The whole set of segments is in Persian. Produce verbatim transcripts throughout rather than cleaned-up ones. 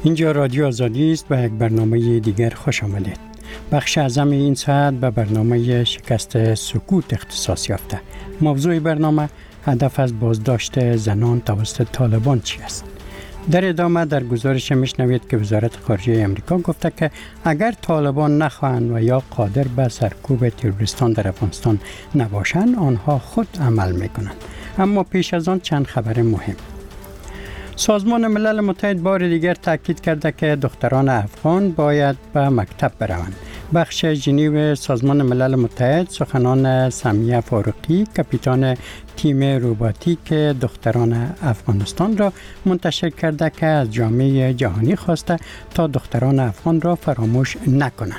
اینجا رادیو آزادی است و یک برنامه دیگر خوش آمدید. بخش اعظم این ساعت به برنامه شکست سکوت اختصاص یافته. موضوع برنامه هدف از بازداشت زنان توسط طالبان چی است؟ در ادامه در گزارش میشنوید که وزارت خارجه امریکا گفته که اگر طالبان نخواهند و یا قادر به سرکوب تروریستان در افغانستان نباشند آنها خود عمل میکنند. اما پیش از آن چند خبر مهم. سازمان ملل متحد بار دیگر تاکید کرده که دختران افغان باید به مکتب بروند. بخش ژنو سازمان ملل متحد سخنان سمیه فاروقی کاپیتان تیم روباتیک دختران افغانستان را منتشر کرده که از جامعه جهانی خواسته تا دختران افغان را فراموش نکنند.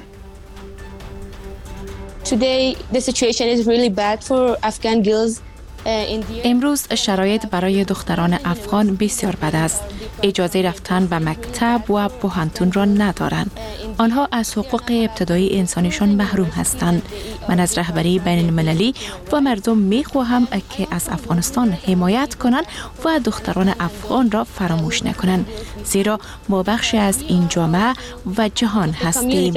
Today the situation is really bad for Afghan girls. امروز شرایط برای دختران افغان بسیار بد است. اجازه رفتن به مکتب و پوهنتون را ندارند. آنها از حقوق ابتدایی انسانیشان محروم هستند. من از رهبری بین المللی و مردم می خواهم که از افغانستان حمایت کنند و دختران افغان را فراموش نکنند. زیرا ما بخشی از این جامعه و جهان هستیم.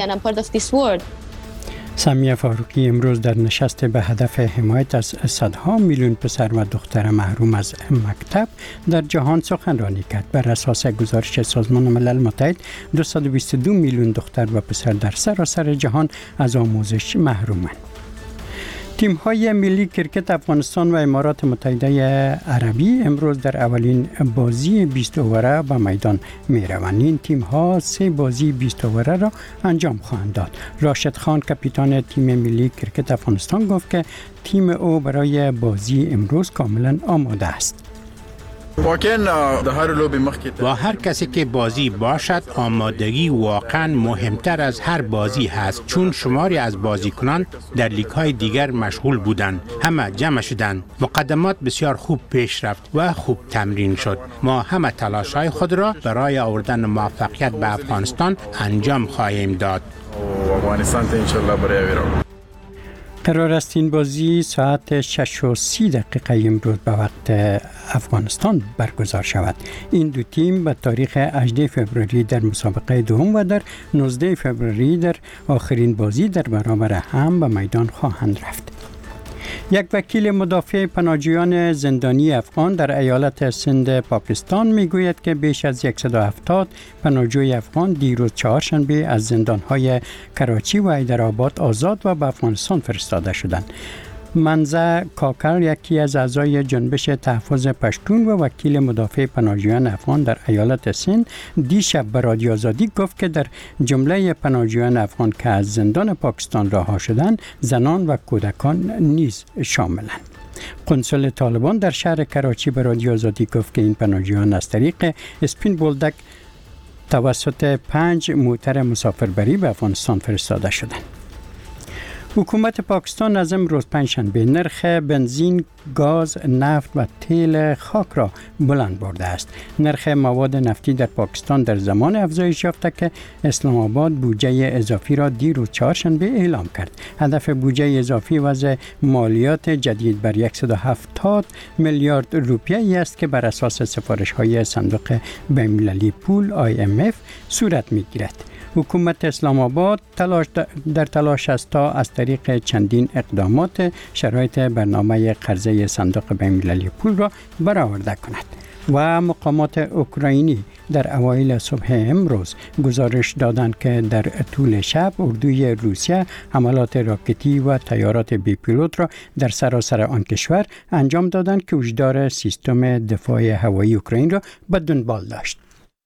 سمیه فاروقی امروز در نشست به هدف حمایت از صدها میلیون پسر و دختر محروم از مکتب در جهان سخنرانی کرد. بر اساس گزارش سازمان ملل متحد دویست و بیست و دو میلیون دختر و پسر در سراسر جهان از آموزش محرومند. تیم‌های ملی کرکت افغانستان و امارات متحده عربی امروز در اولین بازی بیست اووره به میدان می‌روند. این تیم‌ها سه بازی بیست اووره را انجام خواهند داد. راشد خان کاپیتان تیم ملی کرکت افغانستان گفت که تیم او برای بازی امروز کاملا آماده است. با هر کسی که بازی باشد آمادگی واقعا مهمتر از هر بازی هست، چون شماری از بازیکنان در لیگ های دیگر مشغول بودند. همه جمع شدند. مقدمات بسیار خوب پیش رفت و خوب تمرین شد. ما همه تلاش های خود را برای آوردن موفقیت به افغانستان انجام خواهیم داد. قرار است این بازی ساعت شش و سی دقیقه امروز به وقت افغانستان برگزار شود. این دو تیم به تاریخ هجدهم فوریه در مسابقه دوم و در نوزدهم فوریه در آخرین بازی در برابر هم به میدان خواهند رفت. یک وکیل مدافع پناهجویان زندانی افغان در ایالت سند پاکستان میگوید که بیش از صد و هفتاد پناهجوی افغان دیروز چهارشنبه از زندانهای کراچی و حیدرآباد آزاد و به افغانستان فرستاده شدند. منزه کاکر یکی از اعضای جنبش تحفظ پشتون و وکیل مدافع پناهجویان افغان در ایالت سند دیشب به رادیو آزادی گفت که در جمله پناهجویان افغان که از زندان پاکستان رها شدند زنان و کودکان نیز شاملند. قنصل طالبان در شهر کراچی به رادیو آزادی گفت که این پناهجویان از طریق اسپین بولدک توسط پنج موتر مسافربری به افغانستان فرستاده شدند. حکومت پاکستان از امروز پنجشنبه نرخ بنزین، گاز، نفت و تیل خاک را بلند برده است. نرخ مواد نفتی در پاکستان در زمان افزایش یافته که اسلام آباد بودجه اضافی را دیروز چهارشنبه اعلام کرد. هدف بودجه اضافی وضع مالیات جدید بر صد و هفتاد میلیارد روپیه است که بر اساس سفارش‌های صندوق بین‌المللی پول آی ام اف صورت می‌گیرد. حکومت اسلام آباد تلاش در تلاش است تا از طریق چندین اقدامات شرایط برنامه قرضه صندوق بین‌المللی پول را برآورده کند. و مقامات اوکراینی در اوایل صبح امروز گزارش دادند که در طول شب اردوی روسیه حملات راکتی و طیارات بی پیلوت را در سراسر آن کشور انجام دادند که هشدار سیستم دفاع هوایی اوکراین را به دنبال داشت.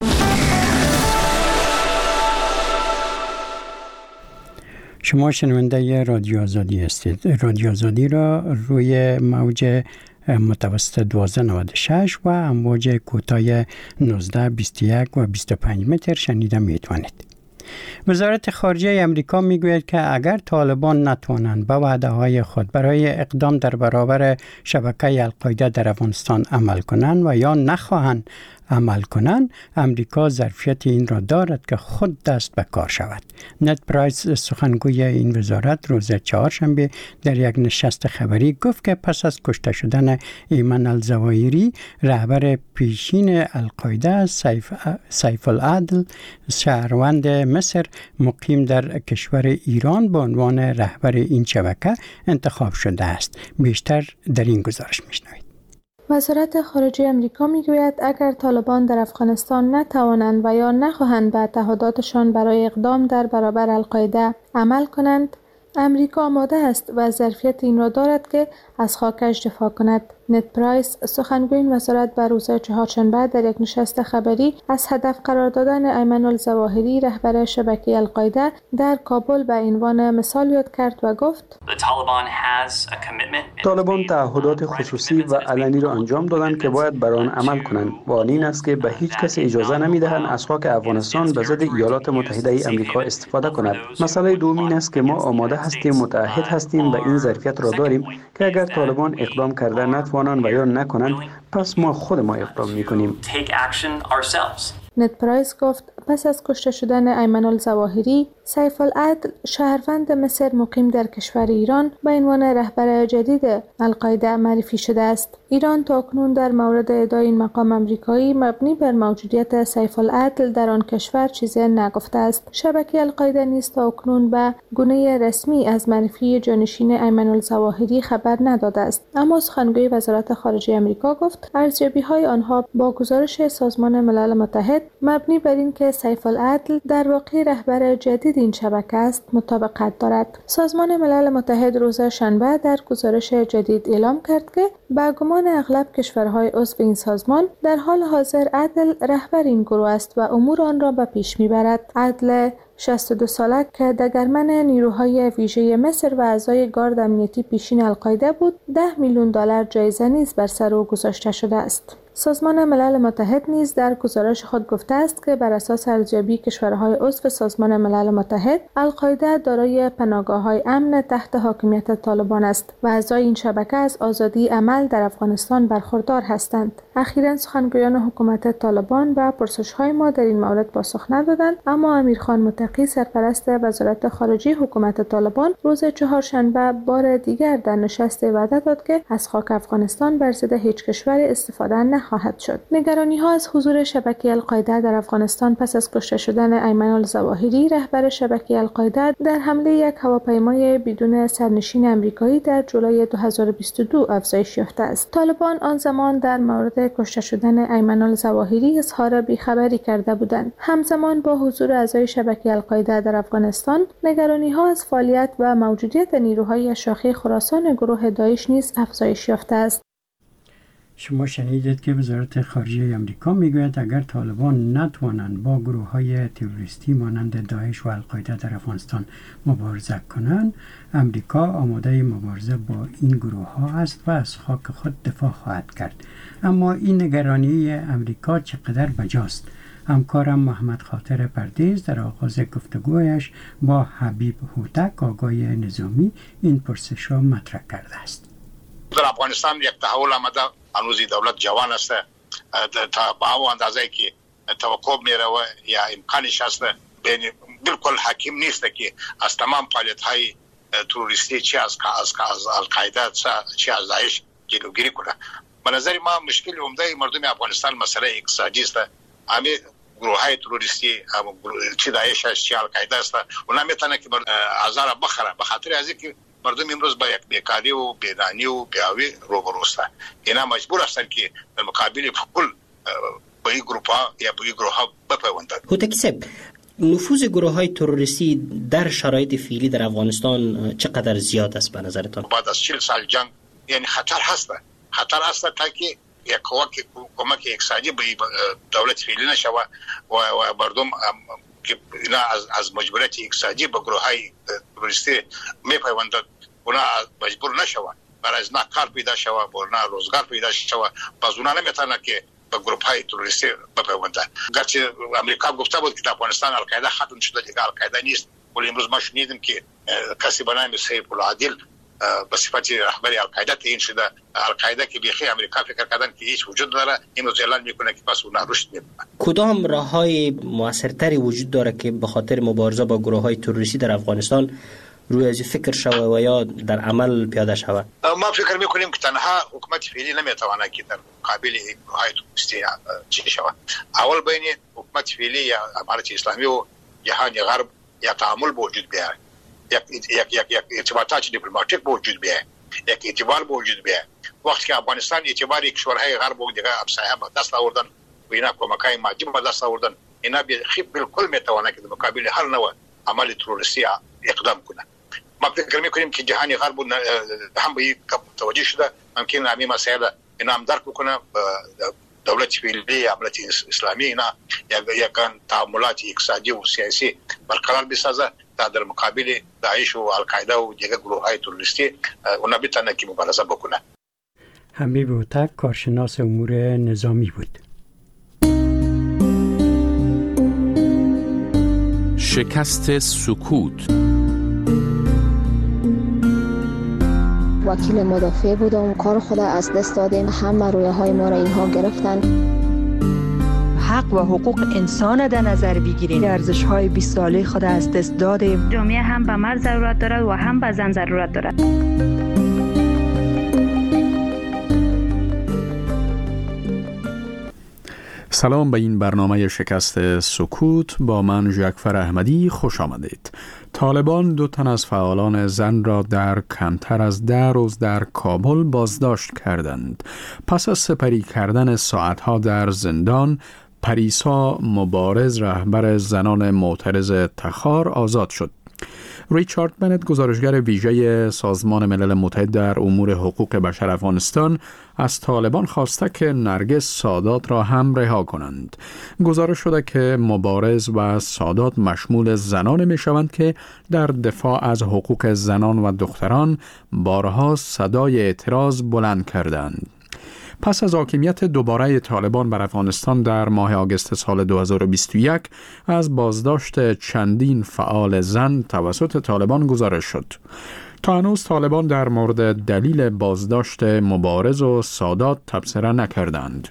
شما شنونده رادیو آزادی هستید. رادیو آزادی را روی موج متوسط دوازده نود و شش و امواج کوتاه نوزده بیست و یک و بیست و پنج متر شنیده میتوانید. وزارت خارجه امریکا میگوید که اگر طالبان نتوانند به وعده‌های خود برای اقدام در برابر شبکه القاعده در افغانستان عمل کنند و یا نخواهند عمل کنند، امریکا ظرفیت این را دارد که خود دست به کار شود. نت پرایس سخنگوی این وزارت روز چهارشنبه در یک نشست خبری گفت که پس از کشته شدن ایمن الظواهری رهبر پیشین القاعده سیف, سیف العدل شهروند مصر مقیم در کشور ایران به عنوان رهبر این شبکه انتخاب شده است. بیشتر در این گزارش میشنوید. وزارت خارجه آمریکا میگوید اگر طالبان در افغانستان نتوانند و یا نخواهند به تعهداتشان برای اقدام در برابر القاعده عمل کنند، امریکا آماده است و ظرفیت این را دارد که از خاکش دفاع کند. نت پرایس سخنگوی این وزارت بر روز چهارشنبه در یک نشست خبری از هدف قرار دادن ایمن الظواهری رهبر شبکه القاعده در کابل به عنوان مثال یاد کرد و گفت طالبان تعهدات خصوصی و علنی را انجام دادند که باید بر آن عمل کنند و آن این است که به هیچ کس اجازه نمیدهند از خاک افغانستان به ضد ایالات متحده ای آمریکا استفاده کند. مسئله دوم این است که ما آماده هستیم، متعهد هستیم و این ظرفیت را داریم که اگر طالبان اقدام کرده نتوانند و یا نکنند، پس ما خود ما اقدام میکنیم. نت پرایس گفت پس از کشته شدن ایمن الظواهری، سیف العدل شهروند مصر مقیم در کشور ایران به عنوان رهبر جدید القاعده معرفی شده است. ایران تاکنون در مورد ادعای این مقام آمریکایی مبنی بر موجودیت سیف العدل در آن کشور چیزی نگفته است. شبکه القاعده نیز تاکنون به گونه رسمی از معرفی جانشین ایمن الظواهری خبر نداده است. اما سخنگوی وزارت خارجه آمریکا گفت ارزیابی‌های آنها با گزارش سازمان ملل متحد مبنی بر اینکه سیف العدل در واقع رهبر جدید این شبکه است مطابقت دارد. سازمان ملل متحد روز شنبه در گزارش جدید اعلام کرد که به گمان اغلب کشورهای عضو این سازمان در حال حاضر عدل رهبر این گروه است و امور آن را به پیش میبرد. عدل شصت و دو ساله که دگرمن نیروهای ویژه مصر و اعضای گارد امنیتی پیشین القاعده بود، ده میلیون دلار جایزه نیز بر سر او گذاشته شده است. سازمان ملل متحد نیز در گزارش خود گفته است که بر اساس ارزیابی کشورهای عضو سازمان ملل متحد، القاعده دارای پناهگاه‌های امن تحت حاکمیت طالبان است و اعضای این شبکه از آزادی عمل در افغانستان برخوردار هستند. اخیراً سخنگویان حکومت طالبان به پرسش‌های ما در این مورد پاسخ ندادند، اما امیرخان متقی سرپرست وزارت خارجه حکومت طالبان روز چهارشنبه بار دیگر در نشست وعده داد که از خاک افغانستان بر ضد هیچ کشور استفاده نخواهد شد. نگرانی ها از حضور شبکه القاعده در افغانستان پس از کشته شدن ایمن الظواهری رهبر شبکه القاعده در حمله یک هواپیمای بدون سرنشین آمریکایی در جولای دو هزار و بیست و دو افزایش یافته است. طالبان آن زمان در مورد کشته شدن ایمن الظواهری اظهار بیخبری کرده بودند. همزمان با حضور اعضای شبکه القاعده در افغانستان، نگرانی ها از فعالیت و موجودیت نیروهای شاخه خراسان گروه داعش نیز افزایش یافته است. شما شنیدید که وزارت خارجه آمریکا میگوید اگر طالبان نتوانند با گروه‌های تروریستی مانند داعش و القاعده در افغانستان مبارزه کنند، آمریکا آماده مبارزه با این گروه‌ها است و از خاک خود دفاع خواهد کرد. اما این نگرانی آمریکا چقدر بجاست؟ همکارم محمد خاطر پردیز در آغاز گفتگویش با حبیب هوتک آگای نظامی این پرسش را مطرح کرده است. در افغانستان یک تحول آمده، هنوز دولت جوان است، تا با او اندازه که توقع میره و یا امکانش هست، بالکل حکیم نیست که از تمام فعالیت های تروریستی چی از از القاعده چی از داعش جلوگیری کنه. به نظر ما مشکل عمده مردم افغانستان مسئله اقتصادی است. همه گروه های تروریستی چی داعش است چی القاعده است، اونا میتونه که آزار بخره به خاطر از اینکه مردم امروز با یک بیکاری و بیدانی و بیاوی روبرو هستند. اینا مجبور هستند که در مقابل کل با این گروه ها یا با این گروه ها بپیوندند. هوتکی صاحب، نفوذ گروه های تروریستی در شرایط فعلی در افغانستان چقدر زیاد است به نظرتان؟ بعد از چهل سال جنگ یعنی خطر هست، خطر هست تا که یک کمک اقتصادی به دولت فعلی نشه و و مردم که اینا از از مجبوریت اقتصادی به گروه های تروریستی میپیوندند، اونا مجبور نشوند برای از نه کار پیدا شود، برای روزگار پیدا شود، باز اونا نمیتونن که به گروه های تروریستی بپیوندند. گرچه امریکا گفته بود که در افغانستان القاعده ختم شده، دیگه القاعده نیست، ولی امروز ما شنیدیم که کسی به نام سیف العدل به صفت رهبری القاعده تعیین شده. القاعده که بیخی امریکا فکر کردن که هیچ وجود داره، این روز اعلان میکنه که پس اون رشد میکنه. کدام راههای موثرتری وجود داره که به خاطر مبارزه با گروه‌های تروریستی در افغانستان روی از فکر شوه و یا در عمل پیاده شوه؟ ما فکر میکنیم که تنها حکومت فعلی نمیتواند که در مقابل گروه‌های تروریستی چی شود. اول بین حکومت فعلی یا امارت اسلامی و جهان غرب یا تعامل وجود بیاید، یک یک یک یک ارتباطات دیپلماتیک وجود بیاید، یک اعتبار وجود بیاید. وقتی که افغانستان اعتبار کشورهای غرب و دیگه همسایه با دست آوردن و اینا کمکای مادی با دست آوردن، اینا بالکل میتواند که در مقابل هر نوع عمل تروریستی اقدام کنه. ما فکر میکنیم که جهان غرب هم به این متوجه شده، ممکن همین مسائل اینا هم درک کنه. دولت فعلی امارت اسلامی اینا یک تعاملات اقتصادی و سیاسی برقرار بسازه تا در مقابل داعش و القاعده و دیگر گروه‌های تروریستی اونا بتونن که مبارزه بکنه. حبیب هوتک کارشناس امور نظامی بود. شکست سکوت. وکیل مدافع بودم، کار خود از دست دادیم، همه رویه های ما را اینها گرفتن. حق و حقوق انسان در نظر بگیریم، ارزش های بیست ساله خود از دست دادیم. جامعه هم به مرد ضرورت دارد و هم به زن ضرورت دارد. سلام به این برنامه شکست سکوت. با من جعفر احمدی خوش آمدید. طالبان دو تن از فعالان زن را در کمتر از ده روز در کابل بازداشت کردند. پس از سپری کردن ساعتها در زندان، پریسا مبارز رهبر زنان معترض تخار آزاد شد. ریچارد بنت گزارشگر ویژه سازمان ملل متحد در امور حقوق بشر افغانستان از طالبان خواسته که نرگس سادات را هم رها کنند. گزارش شده که مبارز و سادات مشمول زنان می شوند که در دفاع از حقوق زنان و دختران بارها صدای اعتراض بلند کردند. پس از حاکمیت دوباره طالبان بر افغانستان در ماه آگوست سال دو هزار و بیست و یک از بازداشت چندین فعال زن توسط طالبان گزارش شد. تا هنوز طالبان در مورد دلیل بازداشت مبارز و سادات تبصره نکردند.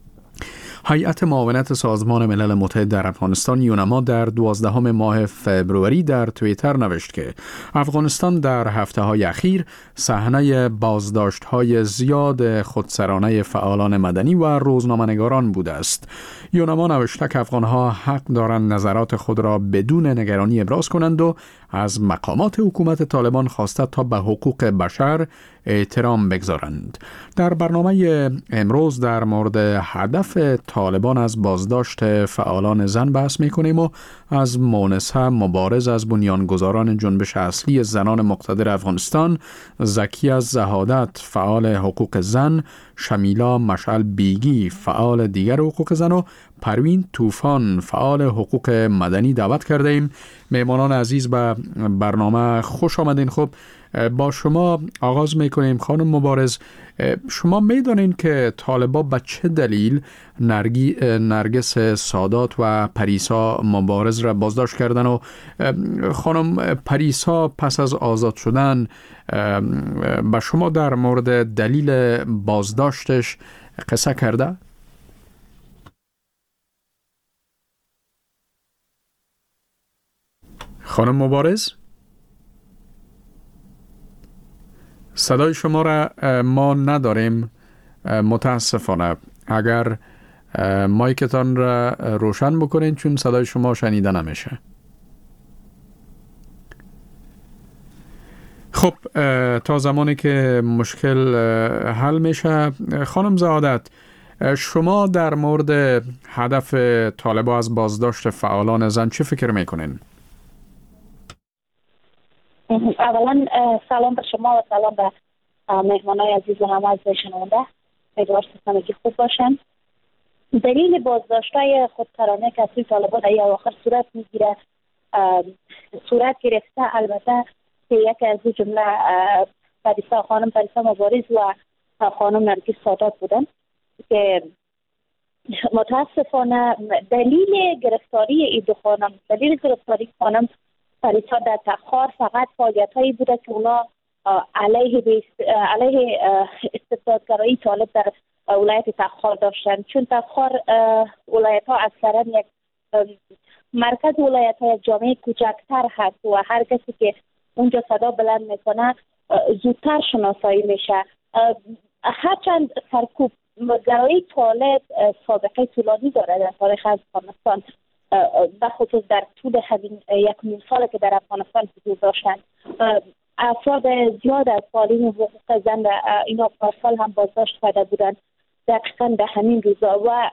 هیئت معاونت سازمان ملل متحد در افغانستان یونما در دوازدهم ماه فبروری در توییتر نوشت که افغانستان در هفته‌های اخیر صحنه بازداشت‌های زیاد خودسرانه فعالان مدنی و روزنامه‌نگاران بوده است. یونما نوشته که افغان‌ها حق دارند نظرات خود را بدون نگرانی ابراز کنند و از مقامات حکومت طالبان خواسته تا به حقوق بشر احترام بگذارند. در برنامه امروز در مورد هدف طالبان از بازداشت فعالان زن بحث می‌کنیم و از مونسه مبارز از بنیانگذاران جنبش اصلی زنان مقتدر افغانستان، زکیه زهادت فعال حقوق زن، شمیلا مشعل بیگی فعال دیگر حقوق زن و پروین طوفان فعال حقوق مدنی دعوت کرده ایم. مهمانان عزیز به برنامه خوش آمدین. خب با شما آغاز میکنیم. خانم مبارز، شما میدونین که طالبا به چه دلیل نرگی نرگس سادات و پریسا مبارز را بازداشت کردن و خانم پریسا پس از آزاد شدن به شما در مورد دلیل بازداشتش قصه کرده؟ خانم مبارز، صدای شما را ما نداریم متاسفانه. اگر مایکتان را روشن بکنین چون صدای شما شنیده نمیشه. خب تا زمانی که مشکل حل میشه، خانم زهادت، شما در مورد هدف طالبان از بازداشت فعالان زن چه فکر میکنین؟ اولا سلام به شما و سلام به مهمانای عزیز و همه از شنونده. امیدوارم که خوب باشن. دلیل بازداشت‌های خودسرانه که از طالبان در اواخر صورت میگیره صورت گرفته البته که یکی از دو جمله پریسا خانم پریسا مبارز و خانم نرگس سادات بودن که متاسفانه دلیل گرفتاری این دو خانم دلیل گرفتاری خانم پریسا در تخار فقط فعالیت‌هایی بوده که اونا علیه علیه استبدادگرایی طالب در ولایت تخار داشتن، چون تخار ولایت ها اکثرا یک مرکز ولایت ها یک جامعه کوچکتر هست و هر کسی که اونجا صدا بلند میکنه زودتر شناسایی میشه. هرچند سرکوب گرایی طالب سابقه طولانی داره در تاریخ افغانستان، به خصوص در طول همین یک نیم سال که در افغانستان حضور داشتن. افراد زیاد از فعالین حقوق زن اینا پارسال هم بازداشت کرده بودن دقیقا در همین روزا و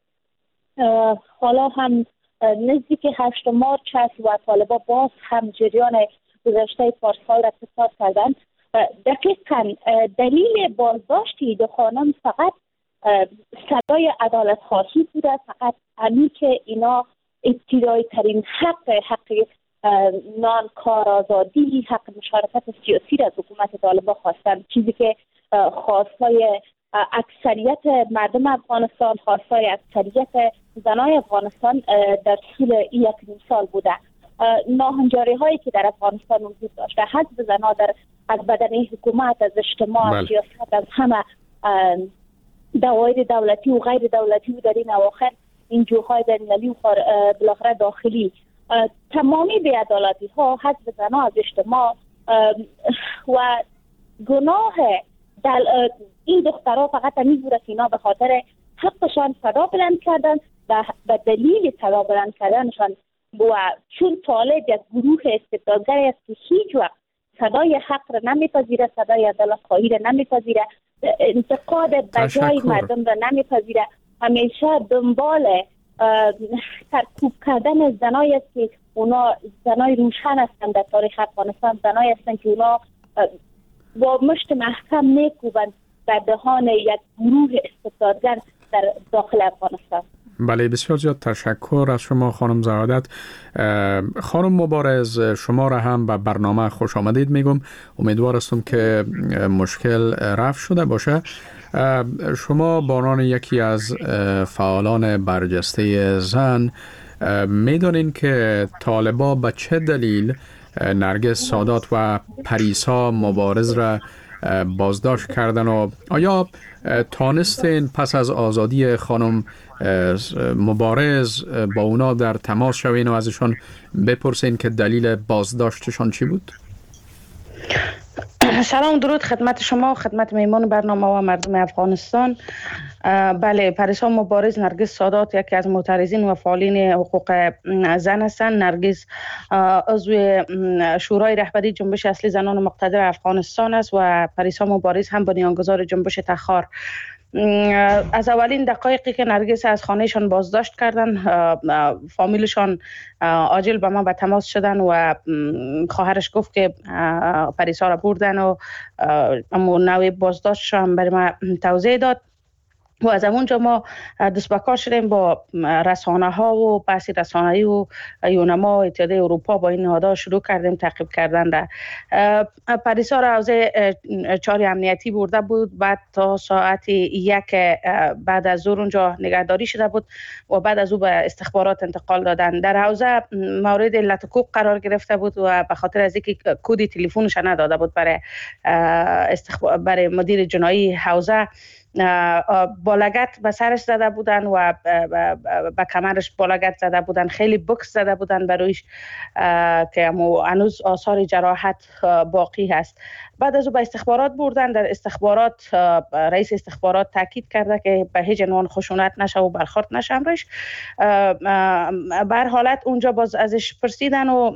حالا هم نزدیک هشت مارچ هست و طالبا باز هم جریان گذشته پارسال را تکرار کردن. دقیقا دلیل بازداشتی دو خانم فقط صدای عدالت خواهی بوده، فقط همین که اینا ابتدایی ترین حق حق نان کار آزادی، حق مشارکت سیاسی را از حکومت طالبان خواستن، چیزی که خواستای اکثریت مردم افغانستان، خواستای اکثریت زنای افغانستان در طول این یک نیم سال بوده. ناهنجاری هایی که در افغانستان وجود داشته، حزب زنها در از بدن حکومت، از اجتماع، از سیاست، از همه دوایر دولتی و غیر دولتی و در این اواخر این جوهای بین‌المللی و بالاخره داخلی، تمامی بی‌عدالتی ها حزب زنها از اجتماع و گناه دل... این دخترها فقط همین بوده که اینا به خاطر حقشان صدا بلند کردن، به دلیل صدا بلند کردنشان و چون طالب یک گروه استبدادگری است که هیچ وقت صدای حق را نمیپذیره، صدای عدالت خواهی را نمیپذیره، انتقاد بجای مردم را نمیپذیره، همیشه دنبال سرکوب کردن زنایی است که اونا زنای روشن هستند در تاریخ افغانستان، زنایی هستند که اونا با مشت محکم میکوبند در دهان یک گروه استبدادگر در داخل افغانستان. بله، بسیار زیاد تشکر از شما خانم زرادت. خانم مبارز، شما را هم به برنامه خوش آمدید میگم. امیدوار هستم که مشکل رفع شده باشه. شما به عنوان یکی از فعالان برجسته زن میدونین که طالبا به چه دلیل نرگس سادات و پریسا مبارز را بازداشت کردن و آیا تانستین پس از آزادی خانم مبارز با اونا در تماس شوین و ازشان بپرسین که دلیل بازداشتشان چی بود؟ سلام درود خدمت شما و خدمت میمان برنامه و مردم افغانستان. بله، پریسا مبارز نرگس سادات یکی از معترضین و فعالین حقوق زن هستند. نرگس عضو شورای رهبری جنبش اصلی زنان مقتدر افغانستان است و پریسا مبارز هم بنیانگذار جنبش تخار. از اولین دقایقی که نرگس از خانهشان بازداشت کردن، فامیلشان عاجل به ما به تماس شدن و خواهرش گفت که پریسا را بردن و نوع بازداشتش هم برای ما توضیح داد و از اونجا ما دست به کار شدیم با رسانه ها و بحث رسانه‌ای و یونما و اتحادیه اروپا با این نهادها شروع کردیم تعقیب کردن. را پریسا را حوزه چهار امنیتی برده بود، بعد تا ساعت یک بعد از ظهر اونجا نگهداری شده بود و بعد از او به استخبارات انتقال دادن. در حوزه مورد علت حقوق قرار گرفته بود و به خاطر از اینکه کد تلفنش نداده بود برای استخبار برای مدیر جنایی حوزه، با لگت به سرش زده بودن و به کمرش با لگت زده بودن، خیلی بکس زده بودن برویش که هنوز آثار جراحت باقی هست. بعد از او به استخبارات بردن. در استخبارات رئیس استخبارات تاکید کرده که به هیچ عنوان خشونت نشه و برخورد نشه امرش. به هر حالت اونجا باز ازش پرسیدن و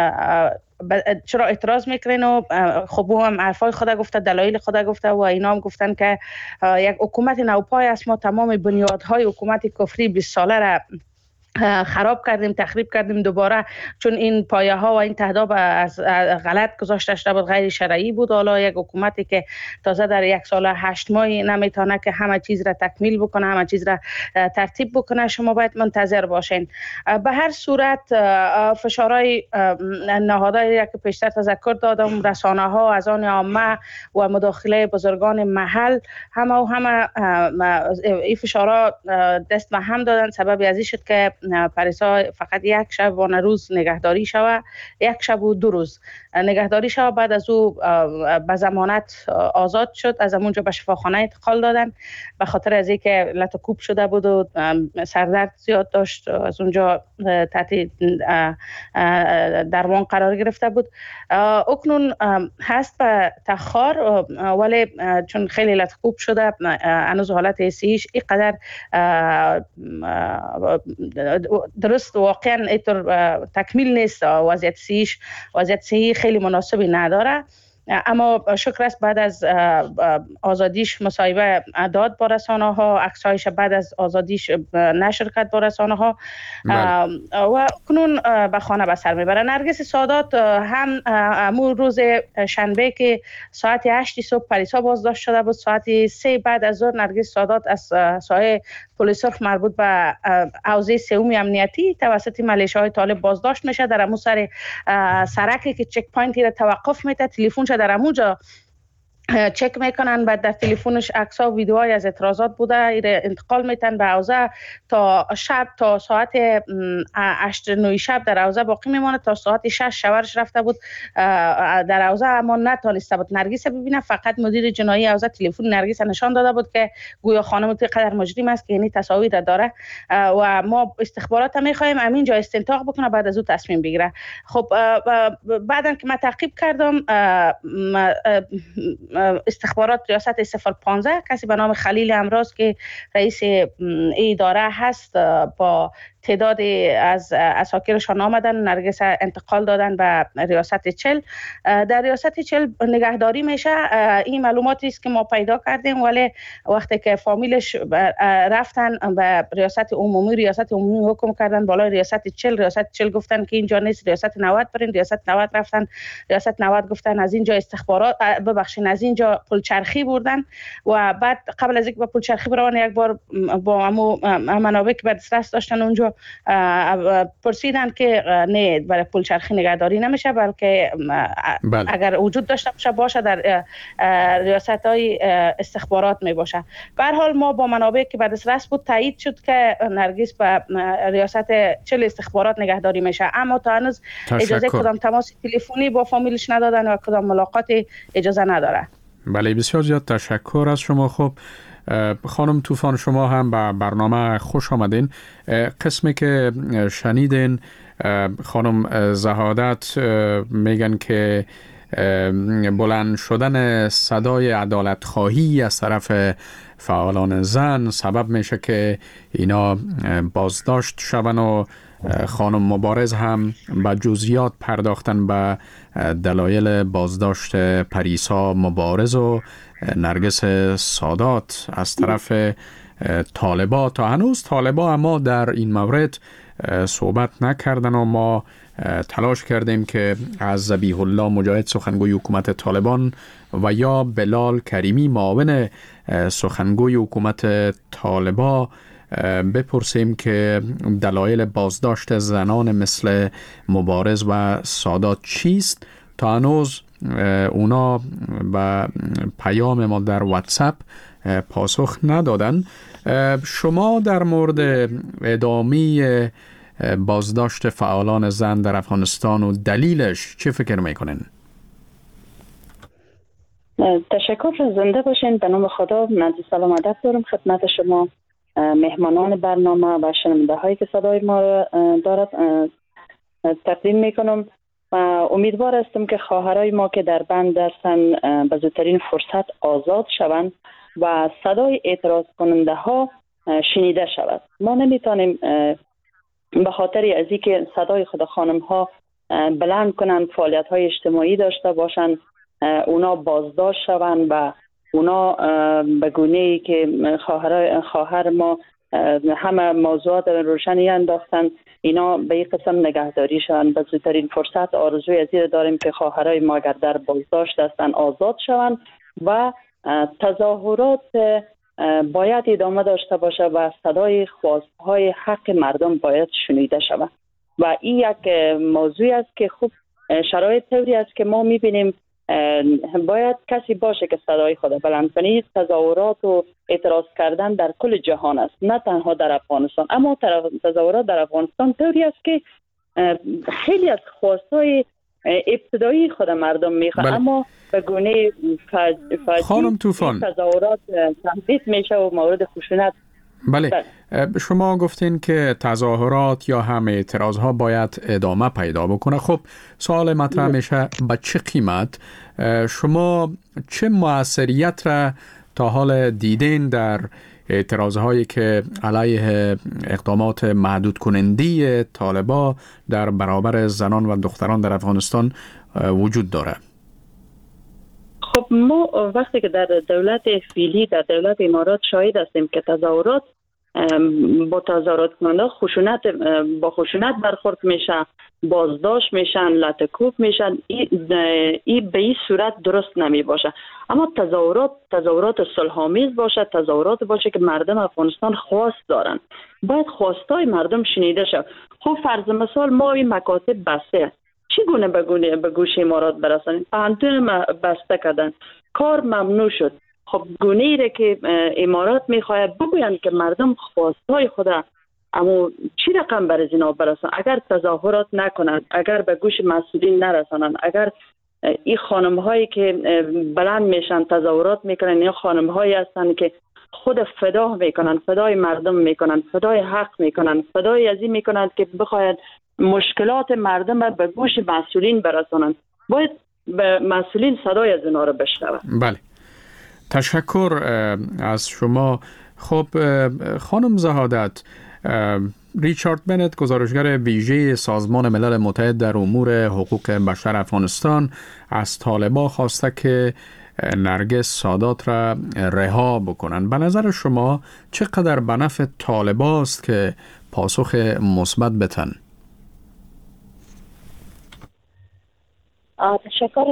چرا اعتراض میکنین و خب او هم حرفای خود گفته، دلایل خود گفته و اینا هم گفتن که یک حکومت نوپای است، ما تمام بنیادهای حکومت کفری بیست ساله را خراب کردیم، تخریب کردیم دوباره، چون این پایه ها و این تهداب از غلط گذاشته شده بود، غیر شرعی بود. حالا یک حکومتی که تازه در یک سال هشت ماهی نمیتونه که همه چیز را تکمیل بکنه، همه چیز را ترتیب بکنه، شما باید منتظر باشین. به هر صورت فشارهای نهادهایی که پیشتر تذکر دادم، رسانه ها، از آن عامه و مداخله بزرگان محل، همه و همه این فشارها دست به هم دادن. سبب ازی شد که پریسا فقط یک شب و روز نگهداری شود، یک شب و دو روز نگهداری شود. بعد از او به ضمانت آزاد شد. از اونجا به شفاخانه انتقال دادن به خاطر از اینکه لطکوب شده بود و سردرد زیاد داشت. از اونجا تحت درمان قرار گرفته بود. اکنون هست به تخار، ولی چون خیلی لطکوب شده هنوز حالت صحیش اینقدر درست واقعا اینطور تکمیل نیست. وضعیت صحیش وضعیت صحی خیلی مناسبی نداره، اما شکر است بعد از آزادیش مصاحبه داد با رسانه ها، عکسایش بعد از آزادیش نشر کرد با رسانه ها و کنون به خانه به سر میبره. نرگس سادات هم امور روز شنبه که ساعت هشت صبح پریسا بازداشت شده بود، ساعت سه بعد از ظهر نرگس سادات از سایه پلیس سرخ مربوط به حوزه سوم امنیتی توسط ملیشه‌های طالب بازداشت میشه. در امو سر سرکی که چک پوینتی را توقف میده، تلفنش در اموجا چک میکنن، بعد در تلفنش عکس ها و ویدیوهای از اعتراضات بوده، انتقال میتن به حوزه تا شب، تا ساعت هشت نه شب در حوزه باقی میمانه تا ساعت شش شورش رفته بود در حوزه، اما نتونسته بود نرگس ببینه. فقط مدیر جنایی حوزه تلفن نرگس نشان داده بود که گویا خانم قدر مجرم است که یعنی تصاویر داره و ما استخبارات هم میخوایم همینجا استنتاق بکنه بعد از او تصمیم بگیره. خب بعدن که من تعقیب کردم استخبارات ریاست صفر پانزده کسی به نام خلیل امراض که رئیس اداره هست با تعداد از اساکیرشان آمدن، نرگس انتقال دادن به ریاست چل. در ریاست چل نگهداری میشه. این معلوماتی است که ما پیدا کردیم، ولی وقتی که فامیلش رفتن به ریاست عمومی، ریاست عمومی حکم کردن بالای ریاست چل، ریاست چل گفتن که اینجا نیست، ریاست نود برین، ریاست نود رفتن، ریاست نود گفتن از اینجا استخبارات ببخشید از اینجا پلچرخی بردن و بعد قبل از اینکه با پلچرخی برون یک بار با همو منابع که به دسترس داشتن اونجا پرسیدن که نه برای پلچرخی نگهداری نمیشه، بلکه بله. اگر وجود داشته باشه باشه در ریاست های استخبارات می باشه. به هر حال ما با منابع که به دسترس بود تایید شد که نرگس به ریاست چل استخبارات نگهداری میشه، اما تا هنوز اجازه کدام تماس تلفنی با فامیلش ندادن و کدام ملاقات اجازه نداره. بله بسیار زیاد تشکر از شما. خب خانم طوفان شما هم به برنامه خوش آمدین. قسمی که شنیدین خانم زهادت میگن که بلند شدن صدای عدالت خواهی از طرف فعالان زن سبب میشه که اینا بازداشت شون و خانم مبارز هم به جزئیات پرداختن به دلایل بازداشت پریسا مبارز و نرگس سادات از طرف طالبا. تا هنوز طالبا اما در این مورد صحبت نکردن و ما تلاش کردیم که از ذبیح الله مجاهد سخنگوی حکومت طالبان و یا بلال کریمی معاون سخنگوی حکومت طالبا بپرسیم که دلایل بازداشت زنان مثل مبارز و سادات چیست. تا هنوز اونا به پیام ما در واتساپ پاسخ ندادن. شما در مورد ادامه بازداشت فعالان زن در افغانستان و دلیلش چه فکر میکنین؟ تشکر، زنده باشین. به نام خدا من سلام ادب دارم خدمت شما مهمانان برنامه و شنونده هایی که صدای ما را دارد تقدیم میکنم و امیدوار هستم که خواهرای ما که در بند هستند به زودترین فرصت آزاد شوند و صدای اعتراض کننده ها شنیده شود. ما نمیتونیم به خاطر از اینکه صدای خود خانم ها بلند کنند، فعالیت های اجتماعی داشته باشند، اونا بازداشت شوند و اونا به گونه‌ای که خواهر خواهر ما همه موضوعات روشنی انداختن اینا به این قسم نگهداری شوند. به زودترین فرصت آرزوی از این داریم که خواهرای ما اگر در بازداشت هستند آزاد شوند و تظاهرات باید ادامه داشته باشه و صدای خواستهای حق مردم باید شنیده شود و این یک موضوع است که خوب شرایط طوری است که ما میبینیم باید کسی باشه که صدای خود بلند کنه. تظاهرات و اعتراض کردن در کل جهان است، نه تنها در افغانستان. اما تظاهرات در افغانستان طوری است که خیلی از خواستهای ابتدایی خود مردم میخوان، بله. اما به گونه فاجی خانم طوفان تظاهرات تمدید میشه و مورد خشونت. بله. بله شما گفتین که تظاهرات یا هم اعتراضها باید ادامه پیدا بکنه. خب سوال مطرح میشه به چه قیمت؟ شما چه موثریت را تا حال دیدین در اعتراضهایی که علیه اقدامات محدود کننده طالبان در برابر زنان و دختران در افغانستان وجود داره؟ خب ما وقتی که در دولت فعلی در دولت امارات شاهد هستیم که تظاهرات با تظاهرات کننده خشونت با خشونت برخورد میشه، بازداشت میشن، لطکوب میشن. این به این صورت درست نمی باشه. اما تظاهرات تظاهرات صلح‌آمیز باشه، تظاهرات باشه که مردم افغانستان خواست دارن، باید خواستای مردم شنیده شه. خب فرض مثال ما این مکاتب بسته، چگونه به گونه به گوش امارات برسانیم؟ پهنتون بسته کردن، کار ممنوع شد. خب گونه ای را که امارات میخواهد بگویند که مردم خواستای خود اما چی رقم بر از اینا برسان؟ اگر تظاهرات نکنند، اگر به گوش مسئولین نرسانند، اگر این خانم هایی که بلند میشن تظاهرات میکنن، این خانم هایی هستند که خود فدا میکنن، فدای مردم میکنن، فدای حق میکنن، فدای از این میکنند که بخواید مشکلات مردم را به گوش مسئولین برسانند. باید به مسئولین صدای از اینا رو بشنوند. بله، تشکر از شما. خب خانم زهادت، ریچارد بنت گزارشگر ویژه سازمان ملل متحد در امور حقوق بشر افغانستان از طالبان خواسته که نرگس سادات را رها بکنن. به نظر شما چقدر به نفع طالبان است که پاسخ مثبت بدن؟ تشکر.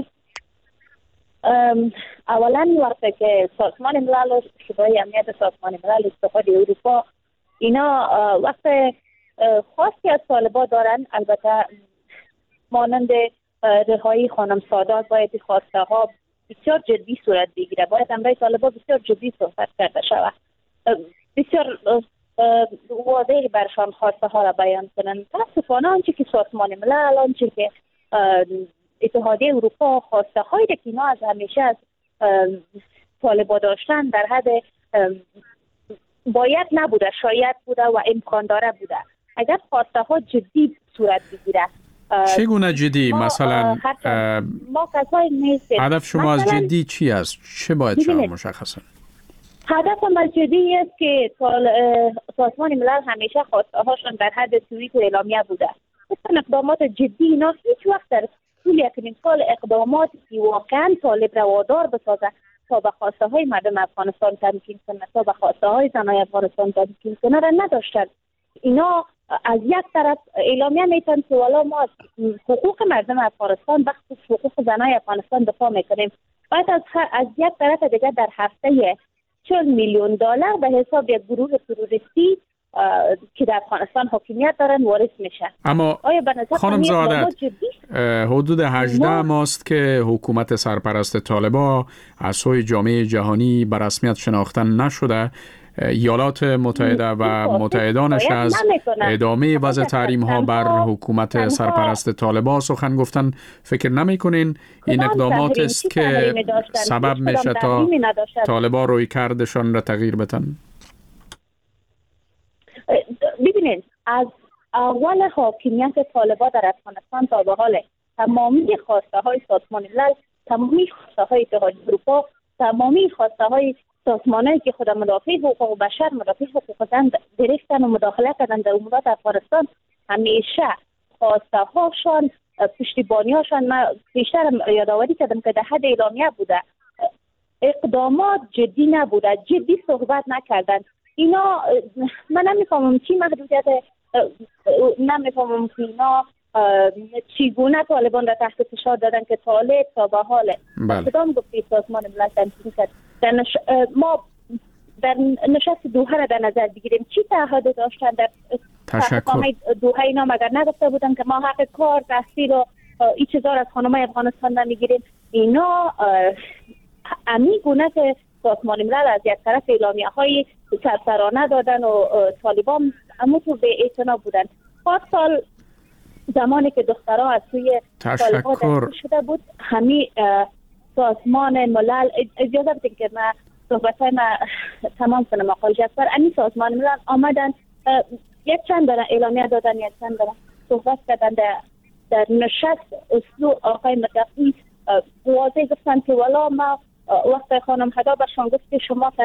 اولا وقتی که سازمان ملل شورای امنیت سازمان ملل اتحاد اروپا اینا وقت خواستی از طالبان دارن، البته مانند رهایی خانم سادات باید خواسته ها بسیار جدی صورت بگیره، باید امرای طالبان بسیار جدی صحبت کرده شود، بسیار واضح برشان خواسته ها را بیان کنند. متاسفانه آنچه که سازمان ملل، آنچه که اتحادیه اروپا خواسته هایی که اینا از همیشه از طالبان داشتن در حد باید نبوده، شاید بوده و امکان داره بوده. اگر خواسته ها جدی صورت بگیره، چگونه جدی؟ مثلا ما کسایی نیستیم. هدف شما از جدی چی است؟ چه باید شما مشخصا؟ هدف ما جدی است که سازمان ملل همیشه خواسته هاشون در حد توییت و اعلامیه بوده. مثلا اقدامات جدی اینا هیچ وقت در طول یک سال اقداماتی که واقعا طالب را وادار بسازه تا به خواسته های مردم افغانستان تمکین کنه، تا به خواسته های زنای افغانستان تمکین کنه را نداشتن. اینا از یک طرف اعلامیه میتن که والا ما از حقوق مردم افغانستان بخصوص حقوق زنای افغانستان دفاع میکنیم، باید از, از یک طرف دیگه در هفته چهل میلیون دلار به حساب یک گروه تروریستی که در افغانستان حاکمیت دارن وارد میشه. اما خانم زهادت، حدود هجده ماست که حکومت سرپرست طالبان از سوی جامعه جهانی به رسمیت شناخته نشده. ایالات متحده و متحدانش از ادامه وضع تحریم ها بر حکومت سرپرست طالبان سخن گفتن. فکر نمی کنین این اقدامات است که سبب میشه تا طالبان روی کردشان را تغییر بدن؟ ببینید، از اول حاکمیت طالبان در افغانستان تا به حال تمامی خواسته های سازمان ملل، تمامی خواسته های اتحادیه اروپا، تمامی خواسته های سازمانایی که خود مدافع حقوق بشر، مدافع حقوق زن گرفتن و مداخله کردن در امورات افغانستان، همیشه خواسته هاشان، پشتیبانی هاشان، من بیشتر یادآوری کردم که در حد اعلامیه بوده، اقدامات جدی نبوده، جدی صحبت نکردن. اینا من نمیفهمم چی محدودیت، نمیفهمم که اینا چیگونه طالبان را تحت فشار دادن که طالب تا به حال کدام گفته سازمان ملل تنظیم کرد. در نش... ما در نشست دوحه را در نظر بگیریم، چی تعهد داشتن در تشکر دوحه؟ اینا مگر نگفته بودن که ما حق کار، تحصیل و این چیزا از خانمای افغانستان نمیگیریم. اینا امی گونه که سازمان ملل از یک طرف اعلامیه های سرسرانه دادن و طالبان همونطور به اعتنا بودن. پارسال زمانی که دخترها از سوی طالبان دستگیر شده بود، همین سازمان ملل، اجازه بدین که من صحبت‌های من تمام کنم آقای جعفر، همین سازمان ملل آمدن یک چند دارن اعلامیه دادن، یک چند دارن صحبت کردن در, در نشست اسلو آقای مدقی واضح گفتن که والا ما وقت خانم هدا برشان گفت که شما